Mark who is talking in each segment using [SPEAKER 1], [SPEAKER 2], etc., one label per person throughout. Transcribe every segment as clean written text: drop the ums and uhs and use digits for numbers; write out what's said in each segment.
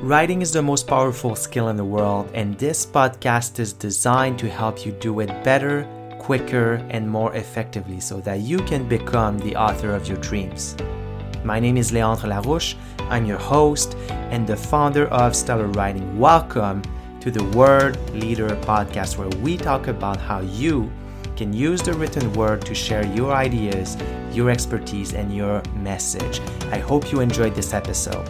[SPEAKER 1] Writing is the most powerful skill in the world, and this podcast is designed to help you do it better, quicker, and more effectively so that you can become the author of your dreams. My name is Leandre Larouche. I'm your host and the founder of Stellar Writing. Welcome to the Word Leader podcast, where we talk about how you can use the written word to share your ideas, your expertise, and your message. I hope you enjoyed this episode.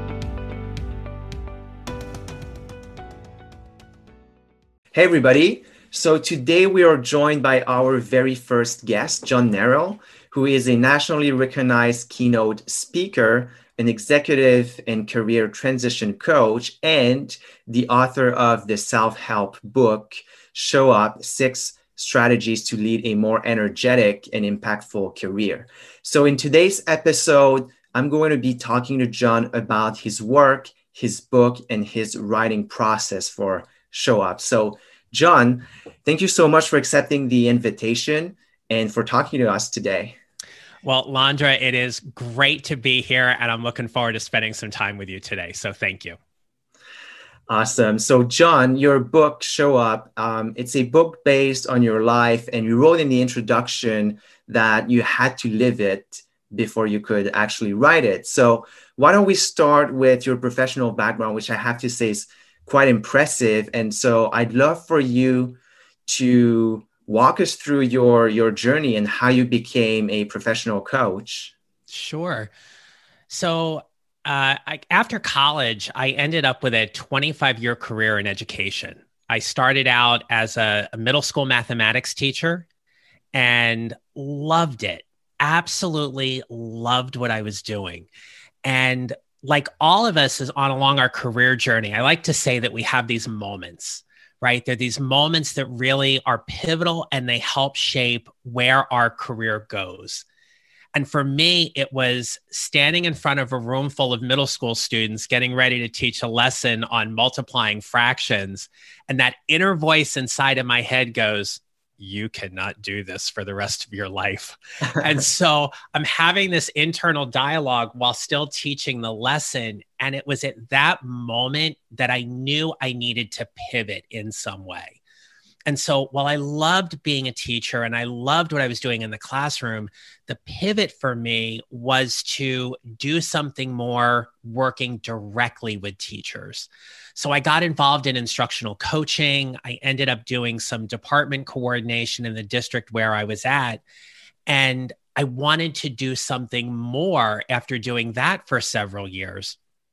[SPEAKER 1] Hey everybody. So today we are joined by our very first guest, John Neral, who is a nationally recognized keynote speaker, an executive and career transition coach, and the author of the self-help book, Show Up: 6 Strategies to Lead a More Energetic and Impactful Career. So in today's episode, I'm going to be talking to John about his work, his book, and his writing process for Show Up. So John, thank you so much for accepting the invitation and for talking to us today.
[SPEAKER 2] Well, Landra, it is great to be here, and I'm looking forward to spending some time with you today. So thank you.
[SPEAKER 1] Awesome. So John, your book, Show Up, it's a book based on your life, and you wrote in the introduction that you had to live it before you could actually write it. So why don't we start with your professional background, which I have to say is quite impressive. And so I'd love for you to walk us through your journey and how you became a professional coach.
[SPEAKER 2] Sure. So after college, I ended up with a 25-year career in education. I started out as a middle school mathematics teacher and loved it. Absolutely loved what I was doing. And like all of us is along our career journey, I like to say that we have these moments, right? They're these moments that really are pivotal and they help shape where our career goes. And for me, it was standing in front of a room full of middle school students getting ready to teach a lesson on multiplying fractions. And that inner voice inside of my head goes, you cannot do this for the rest of your life. And so I'm having this internal dialogue while still teaching the lesson. And it was at that moment that I knew I needed to pivot in some way. And so while I loved being a teacher and I loved what I was doing in the classroom, the pivot for me was to do something more working directly with teachers. So I got involved in instructional coaching. I ended up doing some department coordination in the district where I was at. And I wanted to do something more after doing that for several years.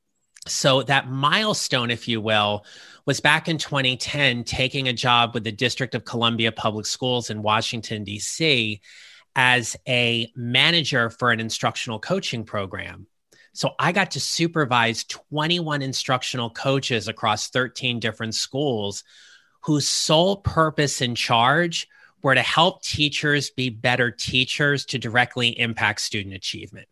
[SPEAKER 2] So that milestone, if you will, was back in 2010, taking a job with the District of Columbia Public Schools in Washington, D.C. as a manager for an instructional coaching program. So I got to supervise 21 instructional coaches across 13 different schools whose sole purpose and charge were to help teachers be better teachers to directly impact student achievement.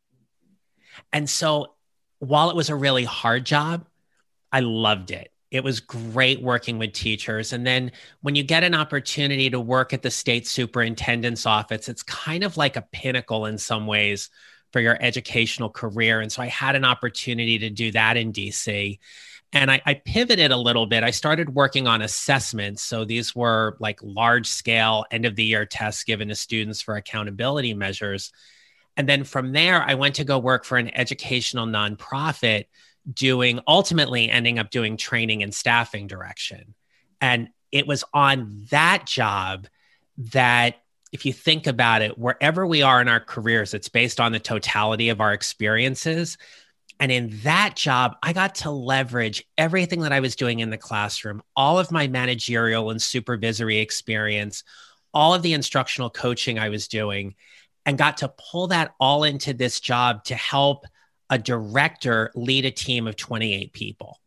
[SPEAKER 2] And so while it was a really hard job, I loved it. It was great working with teachers. And then when you get an opportunity to work at the state superintendent's office, it's kind of like a pinnacle in some ways for your educational career. And so I had an opportunity to do that in DC. And I pivoted a little bit. I started working on assessments. So these were like large scale end of the year tests given to students for accountability measures. And then from there, I went to go work for an educational nonprofit ultimately ending up doing training and staffing direction. And it was on that job that, if you think about it, wherever we are in our careers, it's based on the totality of our experiences. And in that job, I got to leverage everything that I was doing in the classroom, all of my managerial and supervisory experience, all of the instructional coaching I was doing, and got to pull that all into this job to help a director lead a team of 28 people.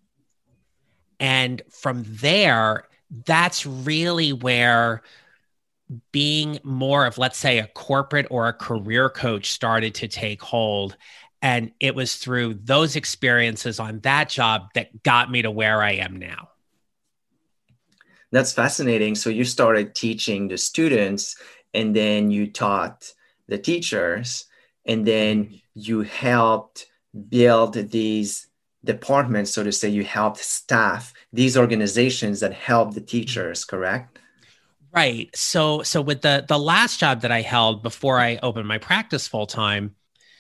[SPEAKER 2] And from there, that's really where being more of, let's say, a corporate or a career coach started to take hold. And it was through those experiences on that job that got me to where I am now.
[SPEAKER 1] That's fascinating. So you started teaching the students, and then you taught the teachers, and then you helped build these departments, so to say. You helped staff these organizations that help the teachers, correct?
[SPEAKER 2] Right. So with the last job that I held before I opened my practice full time,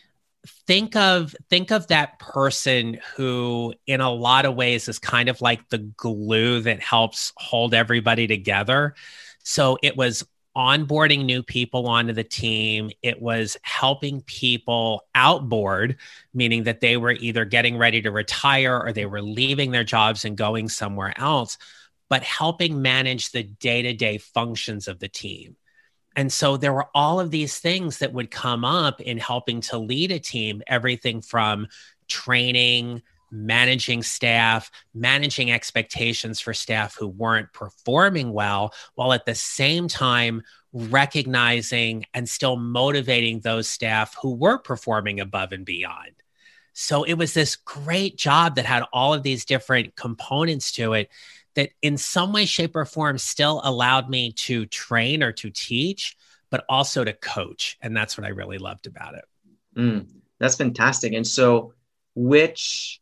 [SPEAKER 2] think of that person who in a lot of ways is kind of like the glue that helps hold everybody together. So it was onboarding new people onto the team. It was helping people outboard, meaning that they were either getting ready to retire or they were leaving their jobs and going somewhere else, but helping manage the day-to-day functions of the team. And so there were all of these things that would come up in helping to lead a team, everything from training, managing staff, managing expectations for staff who weren't performing well, while at the same time recognizing and still motivating those staff who were performing above and beyond. So it was this great job that had all of these different components to it that in some way, shape, or form still allowed me to train or to teach, but also to coach. And that's what I really loved about it.
[SPEAKER 1] That's fantastic. And so which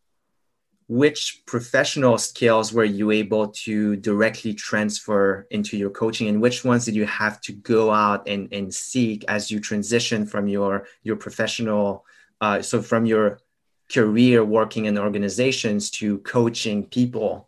[SPEAKER 1] professional skills were you able to directly transfer into your coaching, and which ones did you have to go out and seek as you transition from your professional, so from your career working in organizations to coaching people?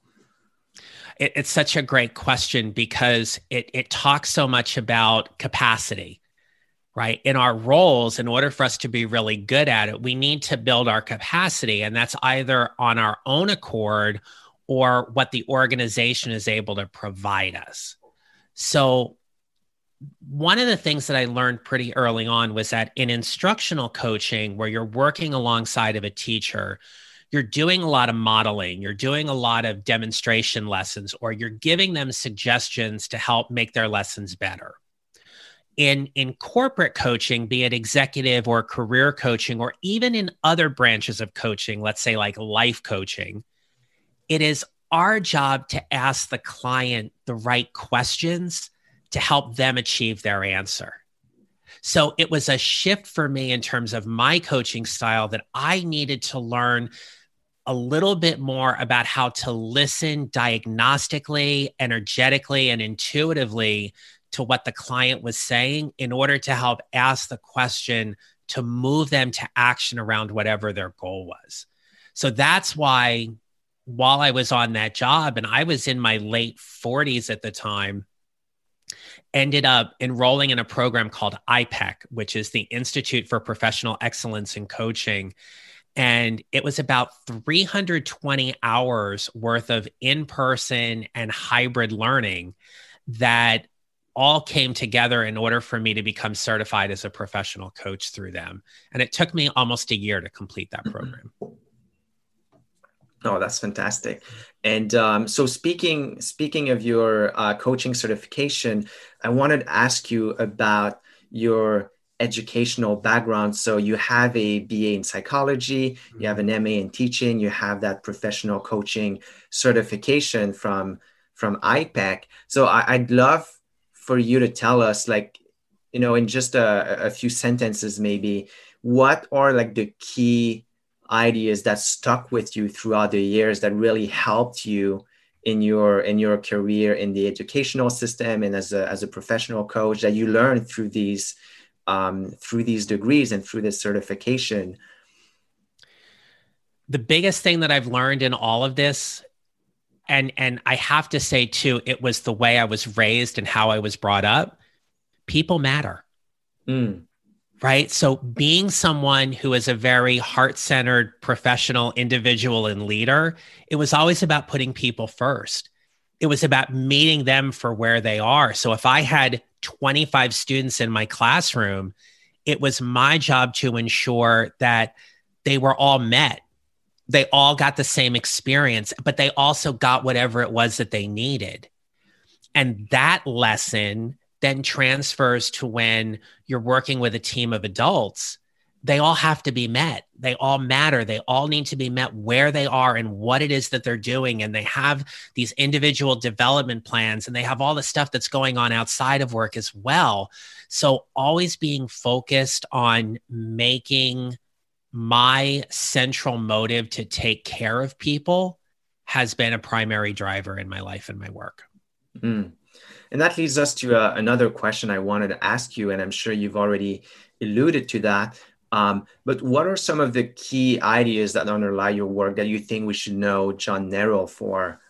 [SPEAKER 2] It's such a great question because it talks so much about capacity, right? In our roles, in order for us to be really good at it, we need to build our capacity. And that's either on our own accord or what the organization is able to provide us. So one of the things that I learned pretty early on was that in instructional coaching, where you're working alongside of a teacher, you're doing a lot of modeling, you're doing a lot of demonstration lessons, or you're giving them suggestions to help make their lessons better. In corporate coaching, be it executive or career coaching, or even in other branches of coaching, let's say like life coaching, it is our job to ask the client the right questions to help them achieve their answer. So it was a shift for me in terms of my coaching style that I needed to learn a little bit more about how to listen diagnostically, energetically, and intuitively to what the client was saying in order to help ask the question to move them to action around whatever their goal was. So that's why while I was on that job, and I was in my late 40s at the time, ended up enrolling in a program called IPEC, which is the Institute for Professional Excellence in Coaching. And it was about 320 hours worth of in-person and hybrid learning that all came together in order for me to become certified as a professional coach through them. And it took me almost a year to complete that program.
[SPEAKER 1] Oh, that's fantastic. And so speaking of your coaching certification, I wanted to ask you about your educational background. So you have a BA in psychology, you have an MA in teaching, you have that professional coaching certification from IPEC. So I'd love for you to tell us, like, you know, in just a few sentences, maybe, what are like the key ideas that stuck with you throughout the years that really helped you in your career in the educational system and as a professional coach that you learned through these degrees and through this certification?
[SPEAKER 2] The biggest thing that I've learned in all of this, and I have to say too, it was the way I was raised and how I was brought up. People matter. Right? So being someone who is a very heart-centered professional individual and leader, it was always about putting people first. It was about meeting them for where they are. So if I had 25 students in my classroom, it was my job to ensure that they were all met. They all got the same experience, but they also got whatever it was that they needed. And that lesson then transfers to when you're working with a team of adults. They all have to be met. They all matter. They all need to be met where they are and what it is that they're doing. And they have these individual development plans, and they have all the stuff that's going on outside of work as well. So always being focused on making my central motive to take care of people has been a primary driver in my life and my work.
[SPEAKER 1] Mm. And that leads us to another question I wanted to ask you, and I'm sure you've already alluded to that. But what are some of the key ideas that underlie your work that you think we should know John Neral for?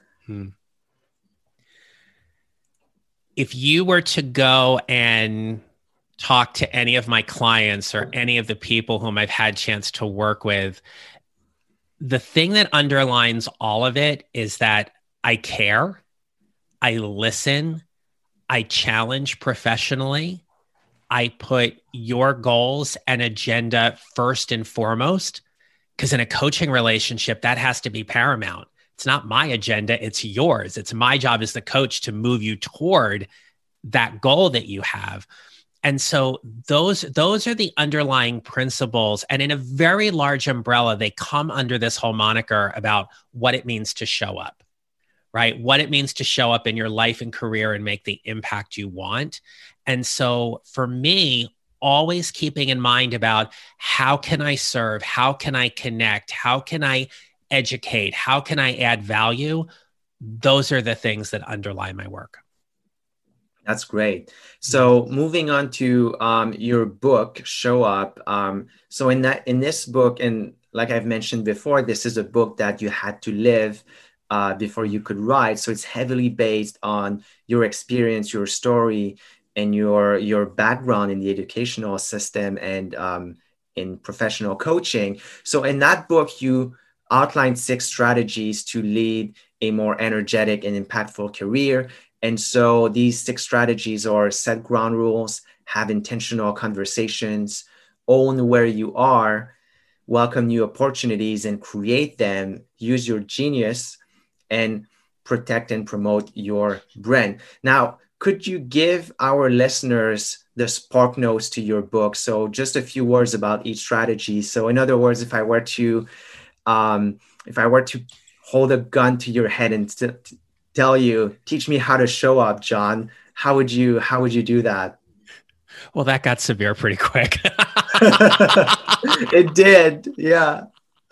[SPEAKER 2] If you were to go and talk to any of my clients or any of the people whom I've had chance to work with, the thing that underlines all of it is that I care, I listen, I challenge professionally, I put your goals and agenda first and foremost, because in a coaching relationship, that has to be paramount. It's not my agenda, it's yours. It's my job as the coach to move you toward that goal that you have. And so those are the underlying principles. And in a very large umbrella, they come under this whole moniker about what it means to show up, right? What it means to show up in your life and career and make the impact you want. And so for me, always keeping in mind about how can I serve? How can I connect? How can I educate? How can I add value? Those are the things that underlie my work.
[SPEAKER 1] That's great. So moving on to your book, Show Up. So in this book, and like I've mentioned before, this is a book that you had to live before you could write. So it's heavily based on your experience, your story, and your background in the educational system and in professional coaching. So in that book, you outlined 6 strategies to lead a more energetic and impactful career. And so these 6 strategies are: set ground rules, have intentional conversations, own where you are, welcome new opportunities and create them, use your genius, and protect and promote your brand. Now, could you give our listeners the spark notes to your book? So just a few words about each strategy. So in other words, if I were to hold a gun to your head and tell you, teach me how to show up, John, how would you do that?
[SPEAKER 2] Well, that got severe pretty quick.
[SPEAKER 1] It did. Yeah.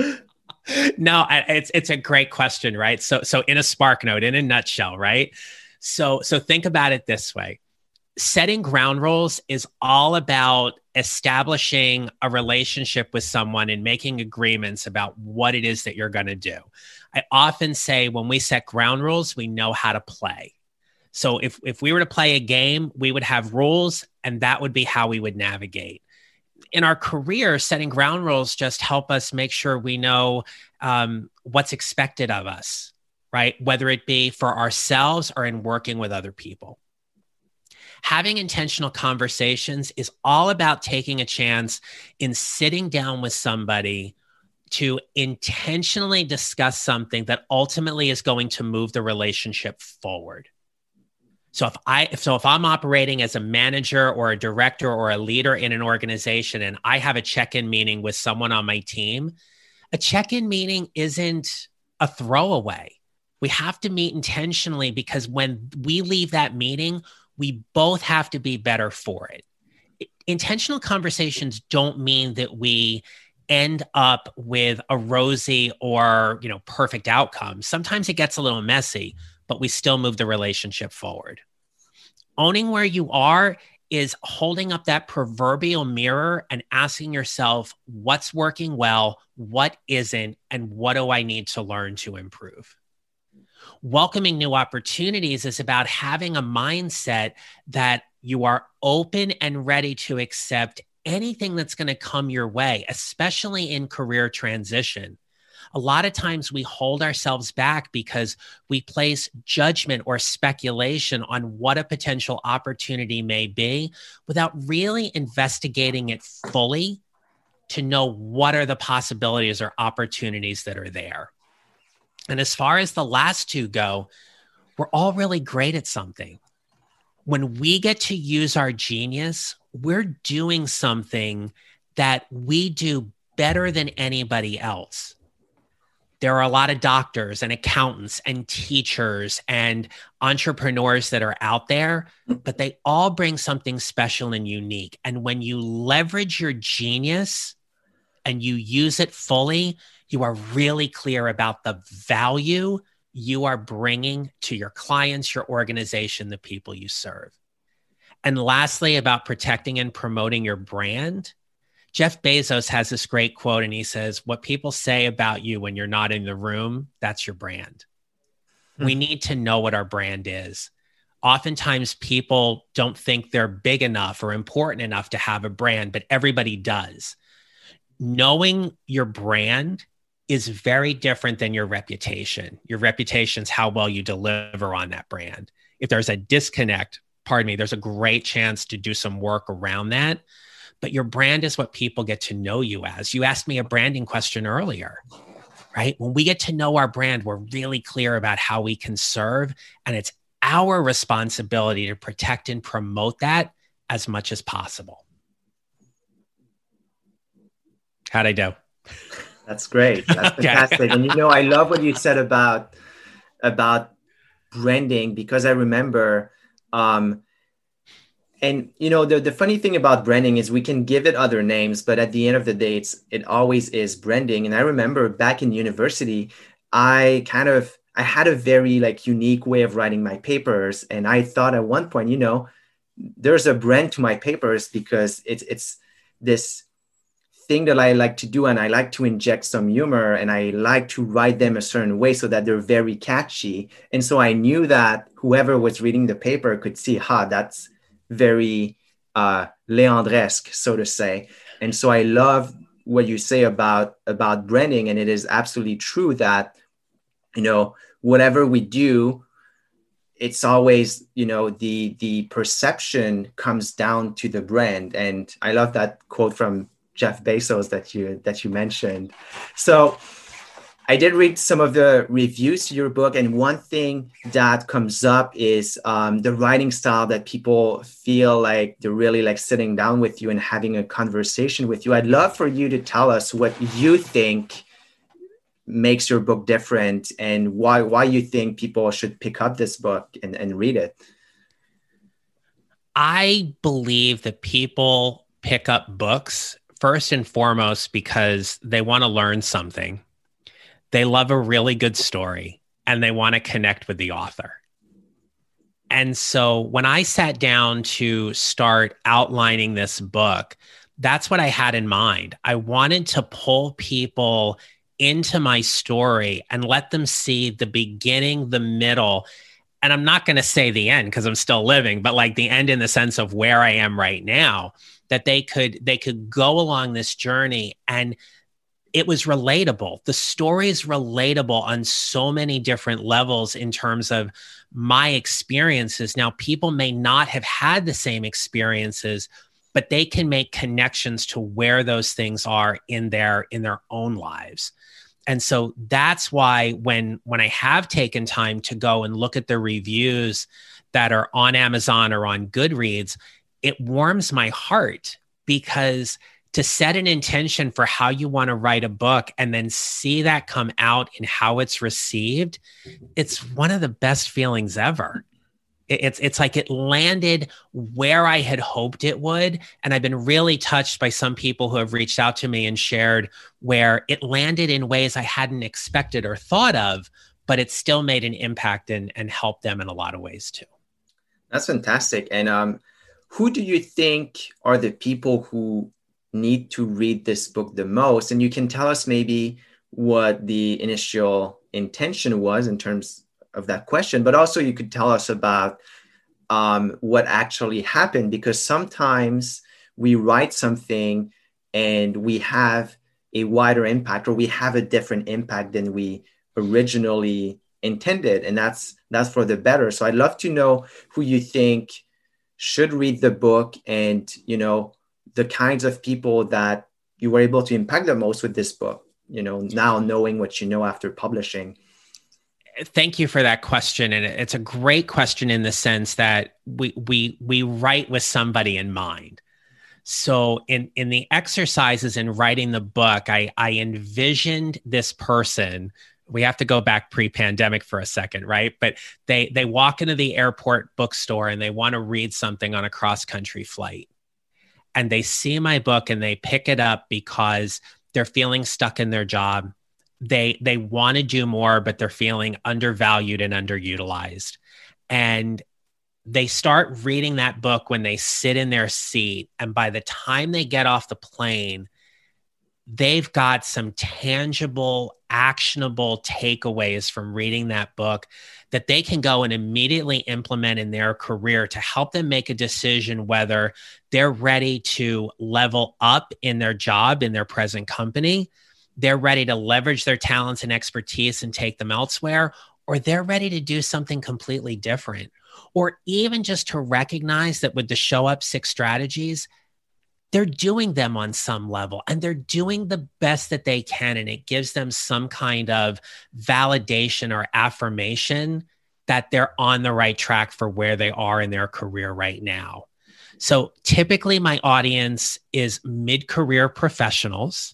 [SPEAKER 2] No, it's a great question, right? So in a spark note, in a nutshell, right? So think about it this way. Setting ground rules is all about establishing a relationship with someone and making agreements about what it is that you're going to do. I often say when we set ground rules, we know how to play. So if we were to play a game, we would have rules, and that would be how we would navigate. In our career, setting ground rules just help us make sure we know what's expected of us, right? Whether it be for ourselves or in working with other people. Having intentional conversations is all about taking a chance in sitting down with somebody to intentionally discuss something that ultimately is going to move the relationship forward. So if I'm operating as a manager or a director or a leader in an organization and I have a check-in meeting with someone on my team, a check-in meeting isn't a throwaway. We have to meet intentionally because when we leave that meeting, we both have to be better for it. Intentional conversations don't mean that we end up with a rosy or, perfect outcome. Sometimes it gets a little messy, but we still move the relationship forward. Owning where you are is holding up that proverbial mirror and asking yourself what's working well, what isn't, and what do I need to learn to improve? Welcoming new opportunities is about having a mindset that you are open and ready to accept anything that's going to come your way, especially in career transition. A lot of times we hold ourselves back because we place judgment or speculation on what a potential opportunity may be without really investigating it fully to know what are the possibilities or opportunities that are there. And as far as the last 2 go, we're all really great at something. When we get to use our genius, we're doing something that we do better than anybody else. There are a lot of doctors and accountants and teachers and entrepreneurs that are out there, but they all bring something special and unique. And when you leverage your genius and you use it fully, you are really clear about the value you are bringing to your clients, your organization, the people you serve. And lastly, about protecting and promoting your brand, Jeff Bezos has this great quote, and he says, what people say about you when you're not in the room, that's your brand. We need to know what our brand is. Oftentimes, people don't think they're big enough or important enough to have a brand, but everybody does. Knowing your brand is very different than your reputation. Your reputation is how well you deliver on that brand. If there's a disconnect, there's a great chance to do some work around that. But your brand is what people get to know you as. You asked me a branding question earlier, right? When we get to know our brand, we're really clear about how we can serve, and it's our responsibility to protect and promote that as much as possible. How'd I do?
[SPEAKER 1] That's great. That's fantastic. And I love what you said about branding, because I remember, and the funny thing about branding is we can give it other names, but at the end of the day, it always is branding. And I remember back in university, I had a very unique way of writing my papers. And I thought at one point, there's a brand to my papers because it's this thing that I like to do. And I like to inject some humor, and I like to write them a certain way so that they're very catchy. And so I knew that whoever was reading the paper could see, that's very Leandresque, so to say. And so I love what you say about branding. And it is absolutely true that, whatever we do, it's always, the perception comes down to the brand. And I love that quote from Jeff Bezos that you mentioned. So I did read some of the reviews to your book, and one thing that comes up is the writing style, that people feel like they're really sitting down with you and having a conversation with you. I'd love for you to tell us what you think makes your book different, and why you think people should pick up this book and read it.
[SPEAKER 2] I believe that people pick up books first and foremost because they want to learn something. They love a really good story, and they want to connect with the author. And so when I sat down to start outlining this book, that's what I had in mind. I wanted to pull people into my story and let them see the beginning, the middle, and I'm not going to say the end because I'm still living, but the end in the sense of where I am right now, that they could go along this journey. And it was relatable. The story is relatable on so many different levels in terms of my experiences. Now, people may not have had the same experiences, but they can make connections to where those things are in their own lives. And so that's why when I have taken time to go and look at the reviews that are on Amazon or on Goodreads, it warms my heart, because to set an intention for how you want to write a book and then see that come out in how it's received, it's one of the best feelings ever. It's like it landed where I had hoped it would. And I've been really touched by some people who have reached out to me and shared where it landed in ways I hadn't expected or thought of, but it still made an impact and helped them in a lot of ways too.
[SPEAKER 1] That's fantastic. And who do you think are the people who need to read this book the most? And you can tell us maybe what the initial intention was in terms of that question, but also you could tell us about what actually happened, because sometimes we write something and we have a wider impact, or we have a different impact than we originally intended, and that's for the better. So I'd love to know who you think should read the book, and the kinds of people that you were able to impact the most with this book, now knowing what you know after publishing.
[SPEAKER 2] Thank you for that question. And it's a great question in the sense that we write with somebody in mind. So in the exercises in writing the book, I envisioned this person. We have to go back pre-pandemic for a second, right? But they walk into the airport bookstore and they want to read something on a cross-country flight. And they see my book and they pick it up because they're feeling stuck in their job. They want to do more, but they're feeling undervalued and underutilized. And they start reading that book when they sit in their seat. And by the time they get off the plane, they've got some tangible, actionable takeaways from reading that book that they can go and immediately implement in their career to help them make a decision whether they're ready to level up in their job, in their present company, they're ready to leverage their talents and expertise and take them elsewhere, or they're ready to do something completely different. Or even just to recognize that with the Show Up 6 strategies, they're doing them on some level and they're doing the best that they can. And it gives them some kind of validation or affirmation that they're on the right track for where they are in their career right now. So typically my audience is mid-career professionals.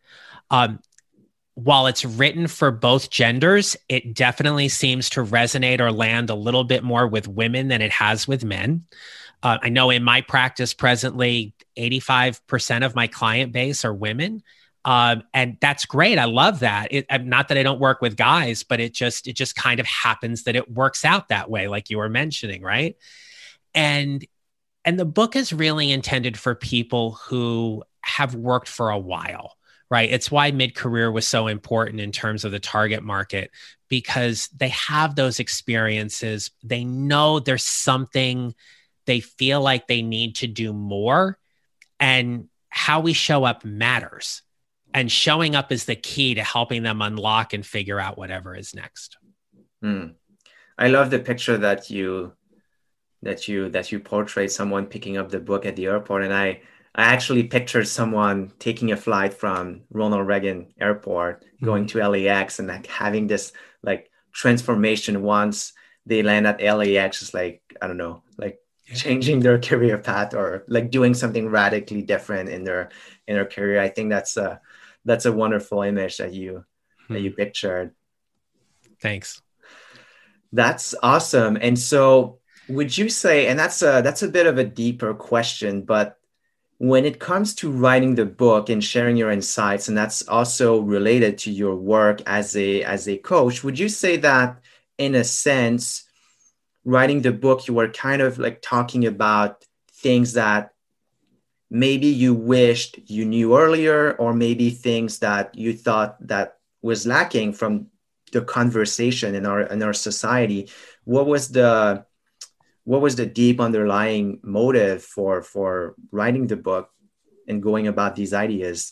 [SPEAKER 2] While it's written for both genders, it definitely seems to resonate or land a little bit more with women than it has with men. I know in my practice presently, 85% of my client base are women. And that's great. I love that. Not that I don't work with guys, but it just kind of happens that it works out that way, like you were mentioning, right? And the book is really intended for people who have worked for a while, right? It's why mid-career was so important in terms of the target market, because they have those experiences. They know there's something they feel like they need to do more, and how we show up matters. And showing up is the key to helping them unlock and figure out whatever is next.
[SPEAKER 1] I love the picture that you portrayed someone picking up the book at the airport, and I actually pictured someone taking a flight from Ronald Reagan Airport going to LAX and like having this like transformation once they land at LAX. Is like, I don't know, like changing their career path or like doing something radically different in their career. I think that's a wonderful image that you pictured.
[SPEAKER 2] Thanks.
[SPEAKER 1] That's awesome. And so would you say, and that's a bit of a deeper question, but when it comes to writing the book and sharing your insights, and that's also related to your work as a coach, would you say that in a sense, writing the book, you were kind of like talking about things that maybe you wished you knew earlier, or maybe things that you thought that was lacking from the conversation in our society? What was the deep underlying motive for writing the book and going about these ideas?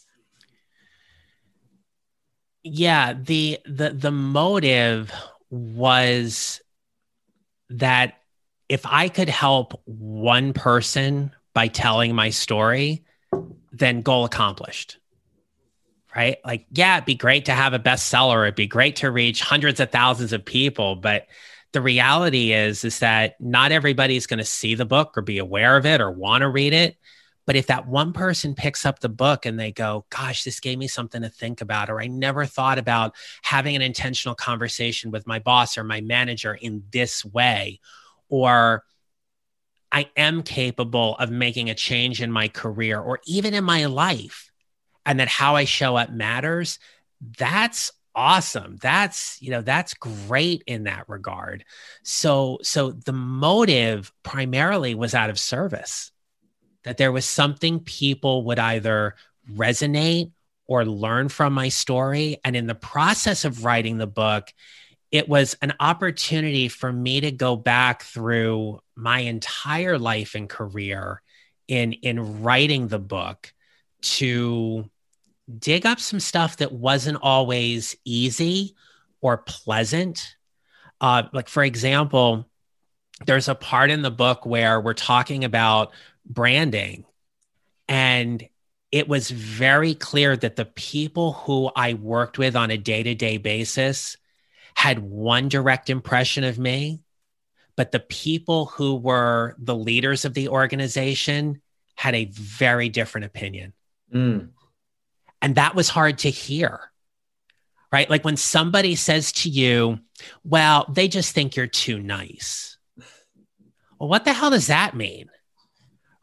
[SPEAKER 2] Yeah, the motive was that if I could help one person by telling my story, then goal accomplished, right? Like, yeah, it'd be great to have a bestseller. It'd be great to reach hundreds of thousands of people. But the reality is that not everybody's going to see the book or be aware of it or want to read it. But if that one person picks up the book and they go, gosh, this gave me something to think about, or I never thought about having an intentional conversation with my boss or my manager in this way, or I am capable of making a change in my career or even in my life, and that how I show up matters, that's awesome. That's great in that regard. So the motive primarily was out of service, that there was something people would either resonate or learn from my story. And in the process of writing the book, it was an opportunity for me to go back through my entire life and career in writing the book to dig up some stuff that wasn't always easy or pleasant. Like, for example, there's a part in the book where we're talking about branding, and it was very clear that the people who I worked with on a day-to-day basis had one direct impression of me, but the people who were the leaders of the organization had a very different opinion. And that was hard to hear, right? Like when somebody says to you, well, they just think you're too nice. Well, what the hell does that mean?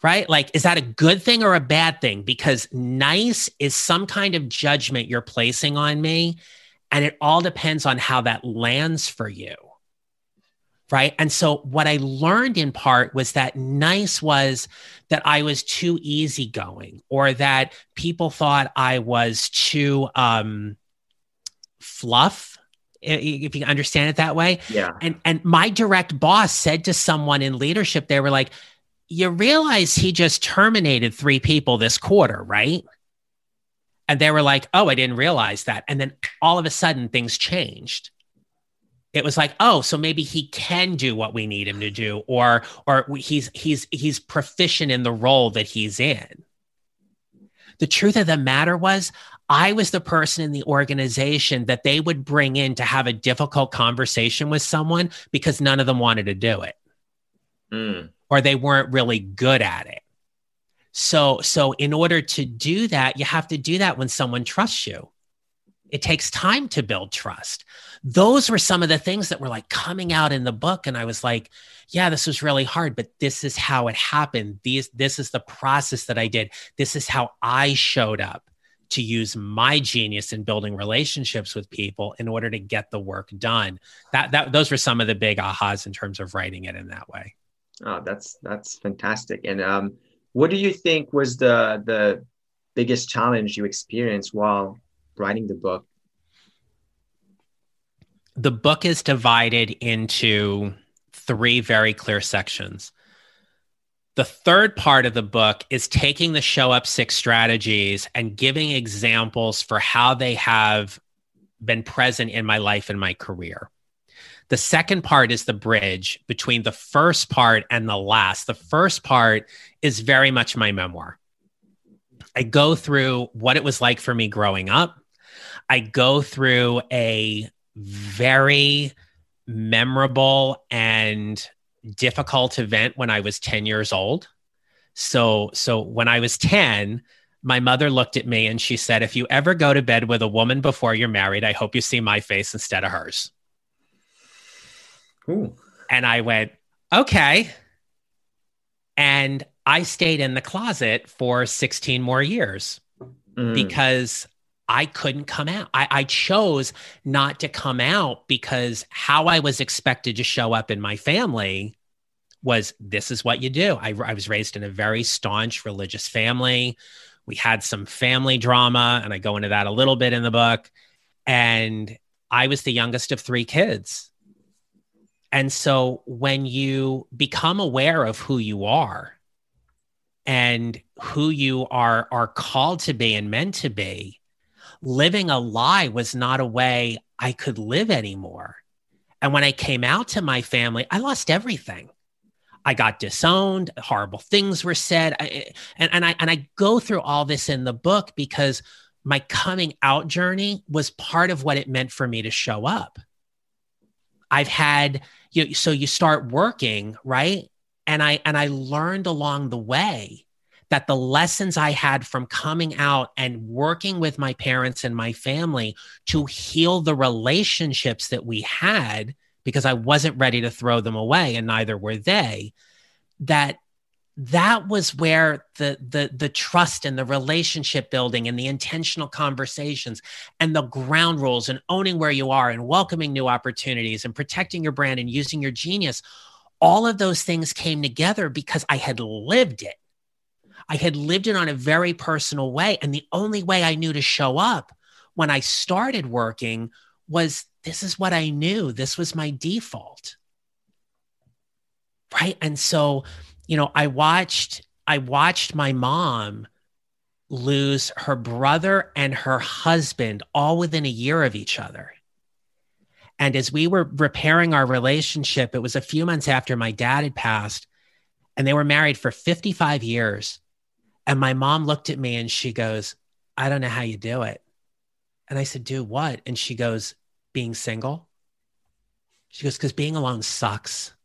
[SPEAKER 2] right? Like, is that a good thing or a bad thing? Because nice is some kind of judgment you're placing on me. And it all depends on how that lands for you. Right. And so what I learned in part was that nice was that I was too easygoing, or that people thought I was too fluff, if you understand it that way.
[SPEAKER 1] Yeah.
[SPEAKER 2] And my direct boss said to someone in leadership, they were like, you realize he just terminated 3 people this quarter, right? And they were like, oh, I didn't realize that. And then all of a sudden things changed. It was like, oh, so maybe he can do what we need him to do, or he's proficient in the role that he's in. The truth of the matter was, I was the person in the organization that they would bring in to have a difficult conversation with someone because none of them wanted to do it. Or they weren't really good at it. So in order to do that, you have to do that when someone trusts you. It takes time to build trust. Those were some of the things that were like coming out in the book. And I was like, yeah, this was really hard, but this is how it happened. This is the process that I did. This is how I showed up to use my genius in building relationships with people in order to get the work done. Those were some of the big ahas in terms of writing it in that way.
[SPEAKER 1] Oh, that's fantastic. And what do you think was the biggest challenge you experienced while writing the book?
[SPEAKER 2] The book is divided into 3 very clear sections. The third part of the book is taking the Show Up 6 strategies and giving examples for how they have been present in my life and my career. The second part is the bridge between the first part and the last. The first part is very much my memoir. I go through what it was like for me growing up. I go through a very memorable and difficult event when I was 10 years old. So when I was 10, my mother looked at me and she said, if you ever go to bed with a woman before you're married, I hope you see my face instead of hers.
[SPEAKER 1] Ooh.
[SPEAKER 2] And I went, okay. And I stayed in the closet for 16 more years because I couldn't come out. I chose not to come out because how I was expected to show up in my family was, this is what you do. I was raised in a very staunch religious family. We had some family drama, and I go into that a little bit in the book. And I was the youngest of 3 kids. And so when you become aware of who you are and who you are called to be and meant to be, living a lie was not a way I could live anymore. And when I came out to my family, I lost everything. I got disowned, horrible things were said. And I go through all this in the book because my coming out journey was part of what it meant for me to show up. I've had, so you start working, right? And I learned along the way that the lessons I had from coming out and working with my parents and my family to heal the relationships that we had, because I wasn't ready to throw them away and neither were they, that was where the trust and the relationship building and the intentional conversations and the ground rules and owning where you are and welcoming new opportunities and protecting your brand and using your genius, all of those things came together because I had lived it. I had lived it on a very personal way. And the only way I knew to show up when I started working was, this is what I knew. This was my default. Right. And so, I watched my mom lose her brother and her husband all within a year of each other. And as we were repairing our relationship, it was a few months after my dad had passed, and they were married for 55 years. And my mom looked at me and she goes, I don't know how you do it. And I said, do what? And she goes, being single. She goes, because being alone sucks.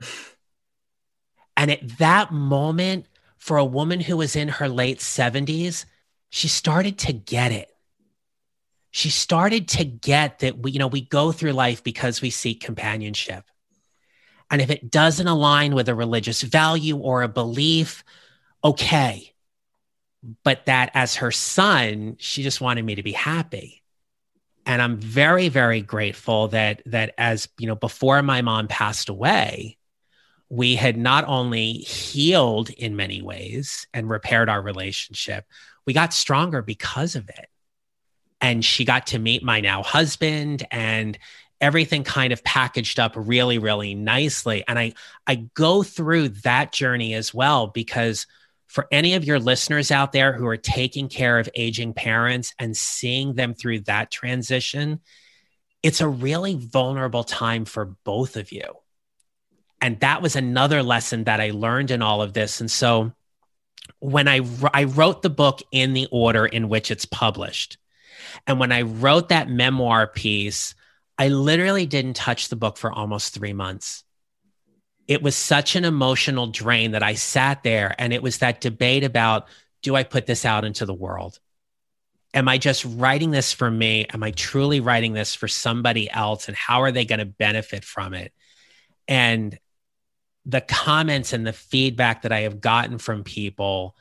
[SPEAKER 2] And at that moment, for a woman who was in her late 70s, she started to get it. She started to get that we go through life because we seek companionship. And if it doesn't align with a religious value or a belief, okay. But that as her son, she just wanted me to be happy. And I'm very, very grateful that as you know, before my mom passed away, we had not only healed in many ways and repaired our relationship, we got stronger because of it. And she got to meet my now husband, and everything kind of packaged up really, really nicely. And I go through that journey as well, because for any of your listeners out there who are taking care of aging parents and seeing them through that transition, it's a really vulnerable time for both of you. And that was another lesson that I learned in all of this. And so when I wrote the book in the order in which it's published, and when I wrote that memoir piece, I literally didn't touch the book for almost 3 months. It was such an emotional drain that I sat there, and it was that debate about, do I put this out into the world? Am I just writing this for me? Am I truly writing this for somebody else? And how are they going to benefit from it? And the comments and the feedback that I have gotten from people,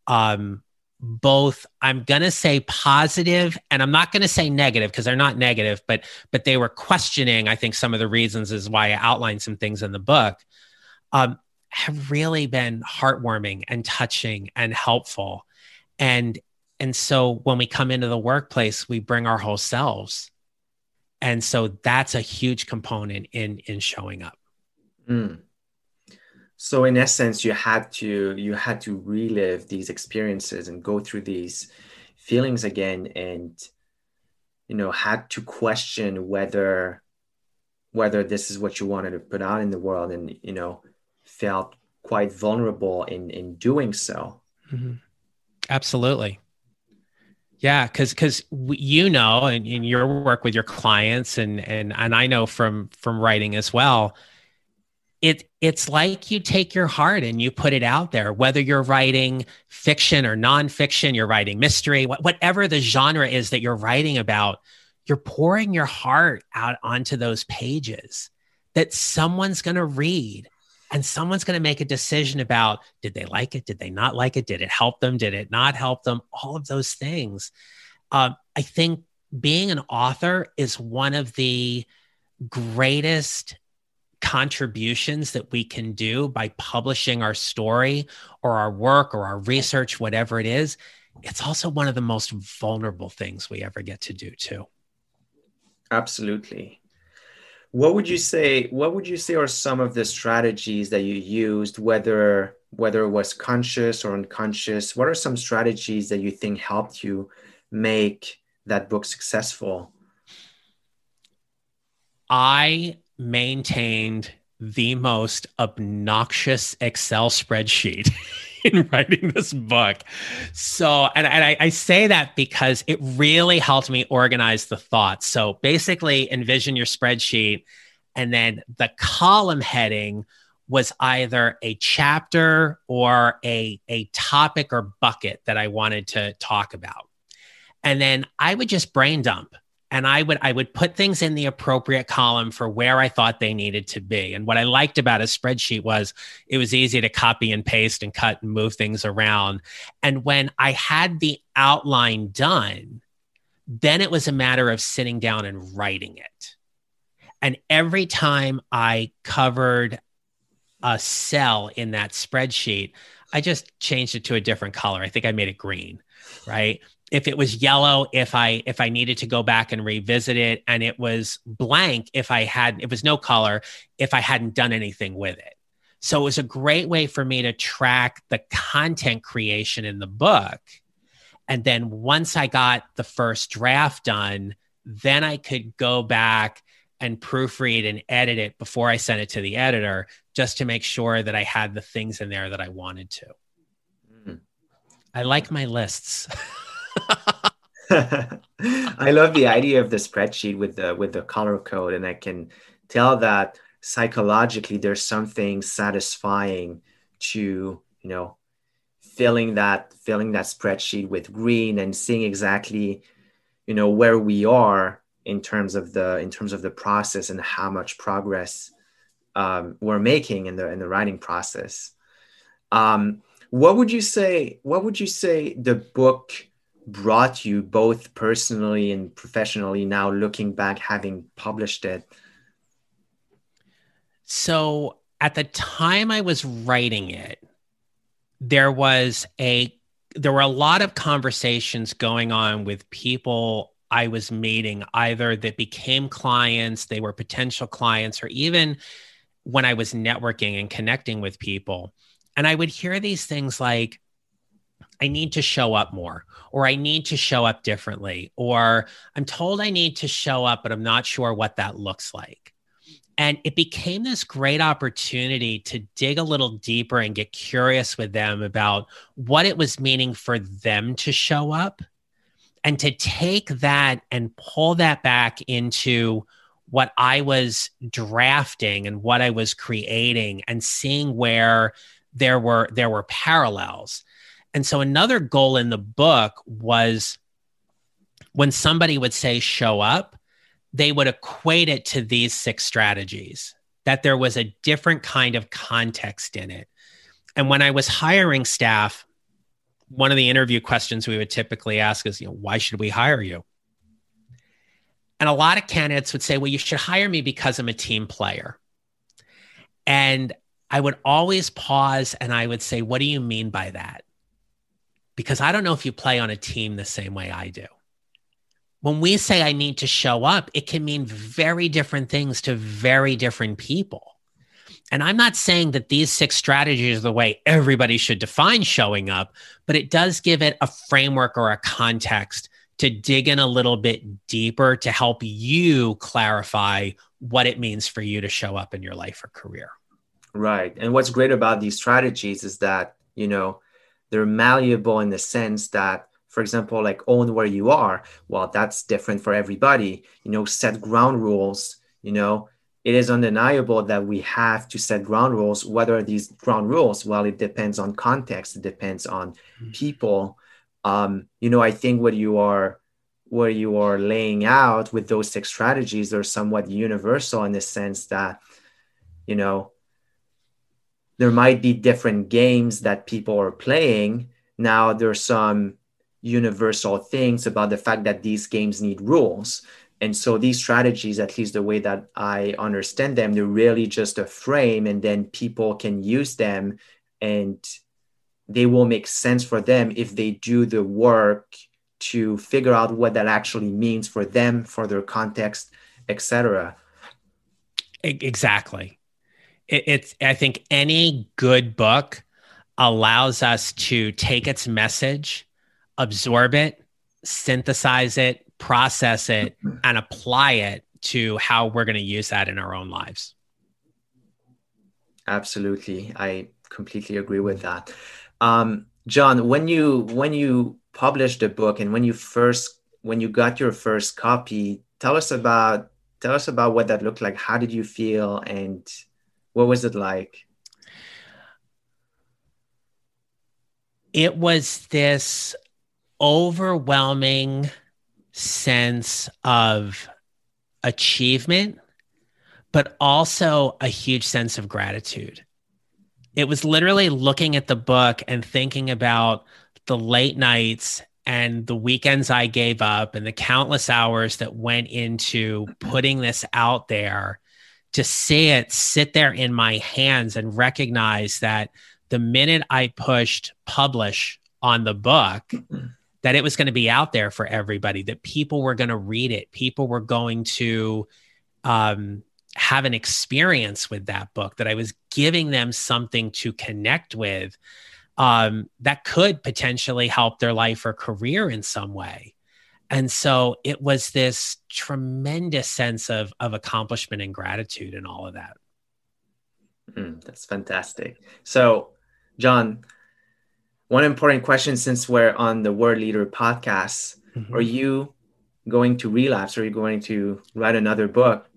[SPEAKER 2] both, I'm going to say positive, and I'm not going to say negative because they're not negative, but they were questioning, I think, some of the reasons is why I outlined some things in the book, have really been heartwarming and touching and helpful. And so when we come into the workplace, we bring our whole selves. And so that's a huge component in showing up.
[SPEAKER 1] Mm. So in essence, you had to relive these experiences and go through these feelings again, and had to question whether this is what you wanted to put out in the world, and felt quite vulnerable in doing so.
[SPEAKER 2] Mm-hmm. Absolutely. Yeah, because in your work with your clients, and I know from writing as well, it's like you take your heart and you put it out there, whether you're writing fiction or nonfiction, you're writing mystery, whatever the genre is that you're writing about, you're pouring your heart out onto those pages that someone's going to read, and someone's going to make a decision about, did they like it? Did they not like it? Did it help them? Did it not help them? All of those things. I think being an author is one of the greatest contributions that we can do by publishing our story or our work or our research, whatever it is. It's also one of the most vulnerable things we ever get to do too.
[SPEAKER 1] Absolutely. What would you say are some of the strategies that you used, whether it was conscious or unconscious? What are some strategies that you think helped you make that book successful?
[SPEAKER 2] I maintained the most obnoxious Excel spreadsheet in writing this book. So, and I say that because it really helped me organize the thoughts. So basically envision your spreadsheet, and then the column heading was either a chapter or a topic or bucket that I wanted to talk about. And then I would just brain dump. And I would put things in the appropriate column for where I thought they needed to be. And what I liked about a spreadsheet was it was easy to copy and paste and cut and move things around. And when I had the outline done, then it was a matter of sitting down and writing it. And every time I covered a cell in that spreadsheet, I just changed it to a different color. I think I made it green, right? If it was yellow, if I needed to go back and revisit it, and it was blank, it was no color, if I hadn't done anything with it. So it was a great way for me to track the content creation in the book. And then once I got the first draft done, then I could go back and proofread and edit it before I sent it to the editor, just to make sure that I had the things in there that I wanted to. Mm. I like my lists.
[SPEAKER 1] I love the idea of the spreadsheet with the color code, and I can tell that psychologically there's something satisfying to filling that spreadsheet with green and seeing exactly where we are in terms of the process and how much progress we're making in the writing process. What would you say the book brought you both personally and professionally now looking back having published it?
[SPEAKER 2] So at the time I was writing it, there was there were a lot of conversations going on with people I was meeting, either that became clients, they were potential clients, or even when I was networking and connecting with people. And I would hear these things like, I need to show up more, or I need to show up differently, or I'm told I need to show up, but I'm not sure what that looks like. And it became this great opportunity to dig a little deeper and get curious with them about what it was meaning for them to show up, and to take that and pull that back into what I was drafting and what I was creating, and seeing where there were parallels. And so another goal in the book was, when somebody would say show up, they would equate it to these 6 strategies, that there was a different kind of context in it. And when I was hiring staff, one of the interview questions we would typically ask is, why should we hire you? And a lot of candidates would say, well, you should hire me because I'm a team player. And I would always pause and I would say, what do you mean by that? Because I don't know if you play on a team the same way I do. When we say I need to show up, it can mean very different things to very different people. And I'm not saying that these 6 strategies are the way everybody should define showing up, but it does give it a framework or a context to dig in a little bit deeper to help you clarify what it means for you to show up in your life or career.
[SPEAKER 1] Right. And what's great about these strategies is that, they're malleable in the sense that, for example, like own where you are. Well, that's different for everybody. Set ground rules. It is undeniable that we have to set ground rules. Whether these ground rules, well, it depends on context. It depends on people. I think what you are laying out with those 6 strategies are somewhat universal in the sense that, there might be different games that people are playing. Now, there's some universal things about the fact that these games need rules. And so these strategies, at least the way that I understand them, they're really just a frame, and then people can use them and they will make sense for them if they do the work to figure out what that actually means for them, for their context, etc.
[SPEAKER 2] Exactly. I think any good book allows us to take its message, absorb it, synthesize it, process it, and apply it to how we're going to use that in our own lives.
[SPEAKER 1] Absolutely. I completely agree with that. John, when you published the book and when you got your first copy, tell us about what that looked like. How did you feel and what was it like?
[SPEAKER 2] It was this overwhelming sense of achievement, but also a huge sense of gratitude. It was literally looking at the book and thinking about the late nights and the weekends I gave up and the countless hours that went into putting this out there, to see it sit there in my hands and recognize that the minute I pushed publish on the book, that it was going to be out there for everybody, that people were going to read it. People were going to have an experience with that book, that I was giving them something to connect with that could potentially help their life or career in some way. And so it was this tremendous sense of accomplishment and gratitude and all of that.
[SPEAKER 1] That's fantastic. So, John, one important question, since we're on the Word Leader podcast, are you going to relapse? Are you going to write another book?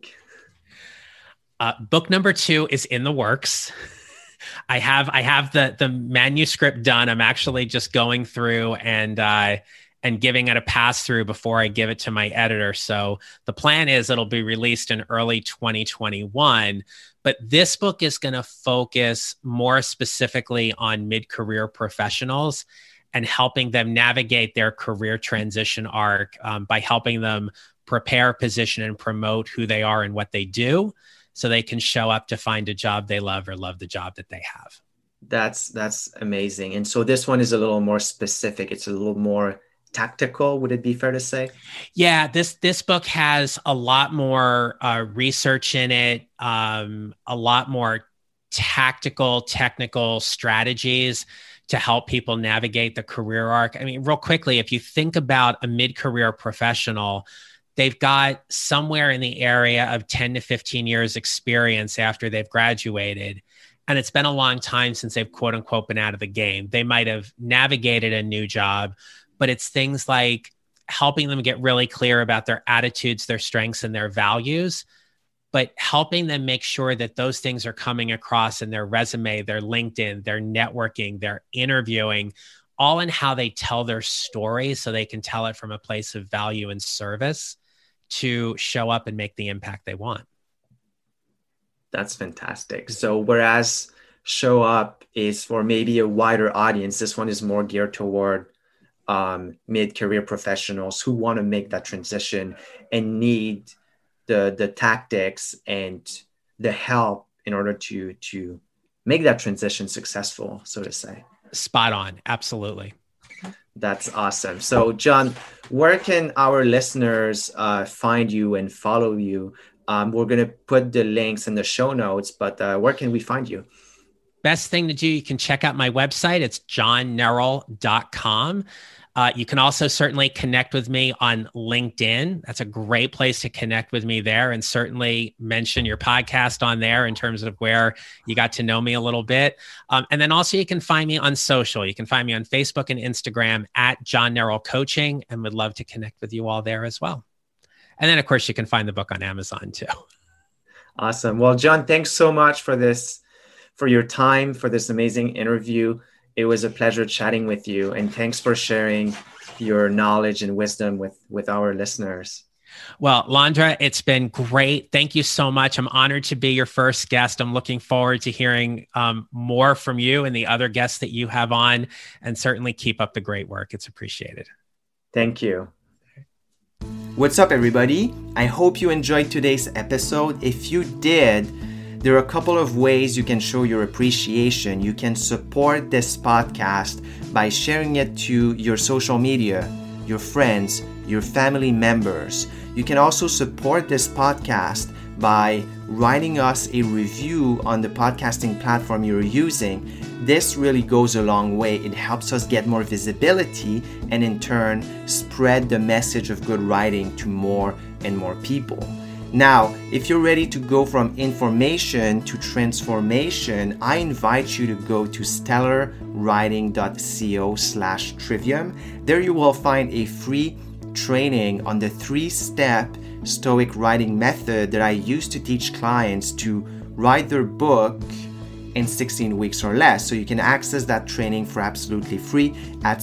[SPEAKER 2] Book number 2 is in the works. I have the manuscript done. I'm actually just going through and and giving it a pass through before I give it to my editor. So the plan is it'll be released in early 2021. But this book is going to focus more specifically on mid-career professionals and helping them navigate their career transition arc by helping them prepare, position, and promote who they are and what they do so they can show up to find a job they love or love the job that they have.
[SPEAKER 1] That's amazing. And so this one is a little more specific. It's a little more tactical. Would it be fair to say?
[SPEAKER 2] Yeah, this book has a lot more research in it, a lot more tactical, technical strategies to help people navigate the career arc. I mean, real quickly, if you think about a mid-career professional, they've got somewhere in the area of 10 to 15 years experience after they've graduated. And it's been a long time since they've quote unquote been out of the game. They might have navigated a new job, but it's things like helping them get really clear about their attitudes, their strengths, and their values, but helping them make sure that those things are coming across in their resume, their LinkedIn, their networking, their interviewing, all in how they tell their story so they can tell it from a place of value and service to show up and make the impact they want.
[SPEAKER 1] That's fantastic. So whereas Show Up is for maybe a wider audience, this one is more geared toward mid-career professionals who want to make that transition and need the tactics and the help in order to make that transition successful, so to say.
[SPEAKER 2] Spot on. Absolutely.
[SPEAKER 1] That's awesome. So John, where can our listeners find you and follow you? We're going to put the links in the show notes, but where can we find you?
[SPEAKER 2] Best thing to do, you can check out my website. It's johnneral.com. You can also certainly connect with me on LinkedIn. That's a great place to connect with me there, and certainly mention your podcast on there in terms of where you got to know me a little bit. And then also you can find me on social. You can find me on Facebook and Instagram at John Neral Coaching, and would love to connect with you all there as well. And then, of course, you can find the book on Amazon too.
[SPEAKER 1] Awesome. Well, John, thanks so much for your time, for this amazing interview. It was a pleasure chatting with you, and thanks for sharing your knowledge and wisdom with our listeners.
[SPEAKER 2] Well, Landra, it's been great. Thank you so much. I'm honored to be your first guest. I'm looking forward to hearing more from you and the other guests that you have on, and certainly keep up the great work. It's appreciated.
[SPEAKER 1] Thank you. What's up, everybody? I hope you enjoyed today's episode. If you did, there are a couple of ways you can show your appreciation. You can support this podcast by sharing it to your social media, your friends, your family members. You can also support this podcast by writing us a review on the podcasting platform you're using. This really goes a long way. It helps us get more visibility and in turn spread the message of good writing to more and more people. Now, if you're ready to go from information to transformation, I invite you to go to stellarwriting.co/trivium. There you will find a free training on the 3-step Stoic writing method that I use to teach clients to write their book in 16 weeks or less. So you can access that training for absolutely free at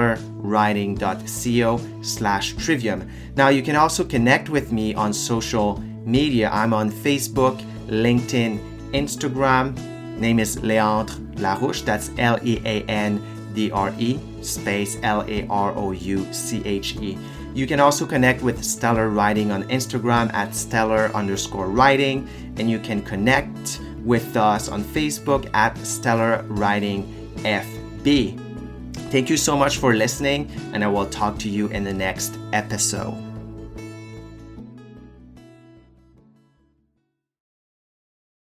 [SPEAKER 1] stellarwriting.co/trivium. Now you can also connect with me on social media. I'm on Facebook, LinkedIn, Instagram. Name is Leandre Larouche. That's LEANDRE space LAROUCHE. You can also connect with Stellar Writing on Instagram at stellar_writing, and you can connect with us on Facebook at Stellar Writing FB. Thank you so much for listening, and I will talk to you in the next episode.